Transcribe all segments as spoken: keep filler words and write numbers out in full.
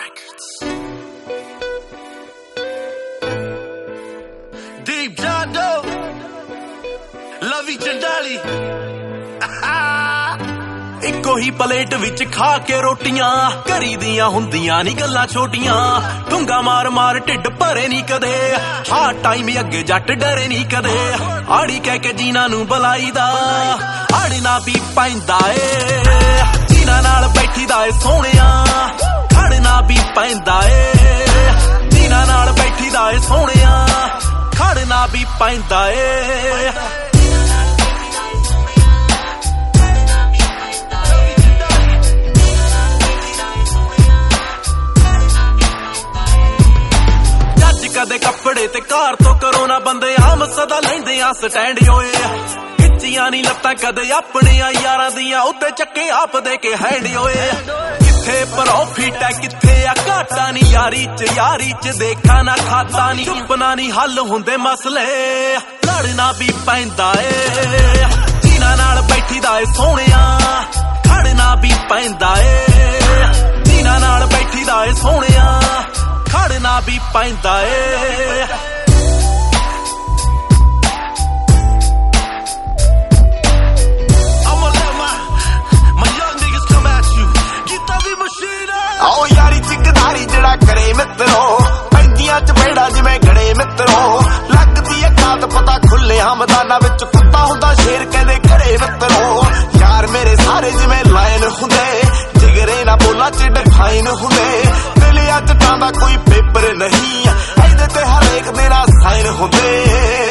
Records. Deep John Doe, Lovey Chandali. ਇੱਕੋ ਹੀ plate ਵਿੱਚ ਖਾ ਕੇ ਰੋਟੀਆਂ ਘਰੀ ਦੀਆਂ ਹੁੰਦੀਆਂ ਨੀ ਗੱਲਾਂ ਛੋਟੀਆਂ ਡੂੰਗਾ ਮਾਰ ਮਾਰ ਢਿੱਡ ਭਰੇ ਨੀ ਕਦੇ ਹਾਂ ਟਾਈਮ ਅੱਗੇ ਜੱਟ ਡਰੇ ਨੀ ਕਦੇ ਆੜੀ ਕਹਿ ਕੇ ਜੀਨਾ ਨੂੰ ਬੁਲਾਈਦਾ ਆੜੀ ਨਾ ਵੀ ਪੈਂਦਾ ਏ ਜੀਨਾ ਨਾਲ ਬੈਠੀਦਾ ਏ ਸੋਹਣਿਆ ਖੜਨਾ ਵੀ ਪੈਂਦਾ ਏ ਜੀਨਾ ਨਾਲ ਬੈਠੀਦਾ ਏ ਸੋਹਣਿਆ ਖੜਨਾ ਵੀ ਪੈਂਦਾ ਏ ਕਦੇ ਕੱਪੜੇ ਤੇ ਕਾਰ ਤੋਂ ਕਰੋ ਨਾ ਬੰਦੇ ਆਮ ਸਦਾ ਲੈਂਦੇ ਆ ਸਟੈਂਡ ਓਏ ਖਿੱਚੀਆਂ ਨੀ ਲੱਤਾਂ ਕਦੇ ਆਪਣੀਆਂ ਯਾਰਾਂ ਦੀਆਂ ਉੱਤੇ ਚੱਕੇ ਆਪ ਦੇ ਕੇ ਹੈਂਡ ਓਏ ਕਿੱਥੇ ਪ੍ਰੋਫਿਟ ਹੈ ਕਿੱਥੇ ਆ ਘਾਟਾ ਨੀ ਯਾਰੀ ਚ ਯਾਰੀ ਚ ਦੇਖਾ ਨਾ ਖਾਤਾ ਨੀ ਚੁੱਪਣਾ ਨੀ ਹੱਲ ਹੁੰਦੇ ਮਸਲੇ ਲੜਨਾ ਵੀ ਪੈਂਦਾ ਏ ਜੀਨਾ ਨਾਲ ਬੈਠੀਦਾ ਏ ਸੋਹਣਿਆ ਖੜਨਾ ਵੀ ਪੈਂਦਾ ਏ ਜੀਨਾ ਨਾਲ ਬੈਠੀਦਾ ਏ ਸੋਹਣਿਆ ਖੜਨਾ ਵੀ ਪੈਂਦਾ ਏ ਆਓ ਯਾਰੀ ਚਿਕਦਾਰੀ ਜਿਹੜਾ ਕਰੇ ਮਿੱਤਰੋ ਪੈਂਦੀਆਂ ਚ ਬੇੜਾ ਜਿਵੇਂ ਗੜੇ ਮਿੱਤਰੋ ਲੱਗਦੀ ਏ ਕਾਤ ਪਤਾ ਖੁੱਲੇ ਹਮਦਾਨਾ ਵਿੱਚ ਕੁੱਤਾ ਹੁੰਦਾ ਸ਼ੇਰ ਕਹਿੰਦੇ ਘਰੇ ਮਿੱਤਰੋ ਯਾਰ ਮੇਰੇ ਸਾਰੇ ਜਿਵੇਂ ਲਾਇਨ ਹੁੰਦੇ ਜਿਗਰੇ ਨਾ ਬੋਲਾ ਚ ਡਿਫਾਈਨ ਹੁੰਦੇ ਦਿਲਿਆਂ ਚ ਤਾਂ ਦਾ ਕੋਈ ਪੇਪਰ ਨਹੀਂ ਇਹਦੇ ਤੇ ਹਰੇਕ ਮੇਰਾ ਸਾਈਨ ਹੁੰਦੇ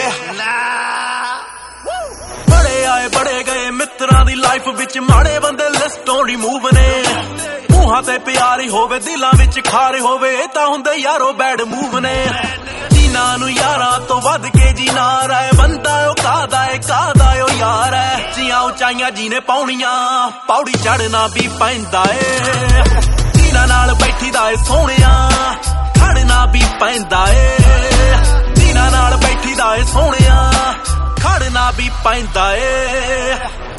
ਬੜੇ ਆਏ ਬੜੇ ਗਏ ਮਿੱਤਰਾਂ ਦੀ ਲਾਈਫ ਵਿੱਚ ਮਾੜੇ ਬੰਦੇ ਲਿਸਟੋਂ ਰਿਮੂਵ ਨੇ ਮੂੰਹਾਂ ਤੇ ਪਿਆਰੀ ਹੋਵੇ ਦਿਲਾਂ ਵਿੱਚ ਖਾਰੇ ਹੋਵੇ ਇਹ ਤਾਂ ਹੁੰਦੇ ਯਾਰੋ ਬੈਡ ਮੂਵ ਨੇ ਜੀਨਾ ਨੂੰ ਯਾਰਾਂ ਤੋਂ ਵੱਧ ਕੇ ਜੀਨਾ ਰਾਏ ਬੰਦਾ ਉਹ ਕਾਦਾ ਏ ਕਾਦਾ ਓ ਯਾਰ ਐ ਜੀਆਂ ਉਚਾਈਆਂ ਜੀਨੇ ਪਾਉਣੀਆਂ ਪੌੜੀ ਚੜਨਾ ਵੀ ਪੈਂਦਾ ਏ ਜੀਨਾ ਨਾਲ ਬੈਠੀਦਾ ਏ ਸੋਹਣਿਆ ਖੜਨਾ ਵੀ ਪੈਂਦਾ ਏ ਜੀਨਾ ਨਾਲ ਬੈਠੀਦਾ ਏ ਸੋਹਣਿਆ ਖੜਨਾ ਵੀ ਪੈਂਦਾ ਏ